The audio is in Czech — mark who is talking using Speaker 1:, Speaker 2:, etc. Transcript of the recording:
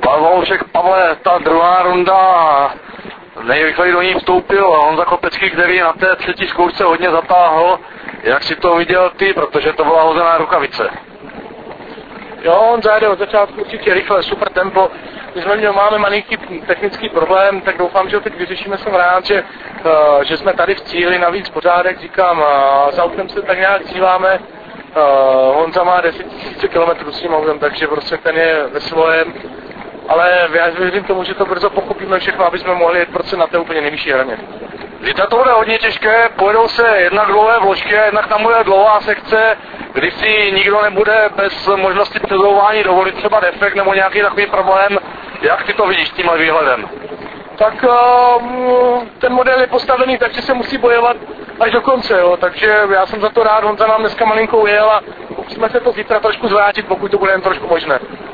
Speaker 1: Paloušek, Pavle, ta druhá runda, nejrychleji do ní vstoupil Honza Kopecký, který na té třetí zkoušce hodně zatáhl. Jak si to viděl ty, protože to byla hozená rukavice?
Speaker 2: Jo, on zajede od začátku určitě rychle, super tempo. My máme malinký technický problém, tak doufám, že ho teď vyřešíme. Jsem rád, že jsme tady v cíli, navíc pořádek, říkám, s autem se tak nějak cíláme. Honza má 10 000 km s tím autem, takže prostě ten je ve svojem. Ale já věřím tomu, že to brzo pochopíme všechno, aby jsme mohli jet prostě na té úplně nejvyšší hraně.
Speaker 1: Víte, to bude hodně těžké, pojedou se jednak dlouhé vložky, jednak tam bude dlouhá sekce, kdy si nikdo nebude bez možnosti předouvání dovolit třeba defekt nebo nějaký takový problém. Jak ty to vidíš tímhle výhledem?
Speaker 2: Tak ten model je postavený tak, že se musí bojovat až do konce, jo. Takže já jsem za to rád, Honza nám dneska malinko ujel a pokusíme se to zítra trošku zvrátit, pokud to bude jen trošku možné.